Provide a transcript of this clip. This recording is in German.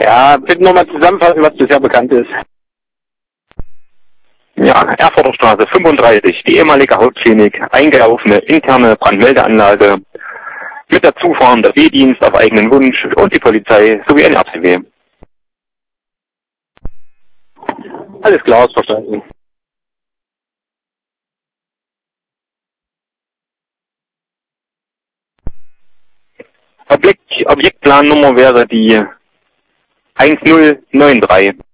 Ja, bitte nochmal zusammenfassen, was bisher bekannt ist. Ja, Erfurter Straße 35, die ehemalige Hauptklinik, eingelaufene interne Brandmeldeanlage mit dazu fahrender B-Dienst auf eigenen Wunsch und die Polizei sowie eine RCW. Alles klar, ist verstanden. Objektplannummer wäre die 1093.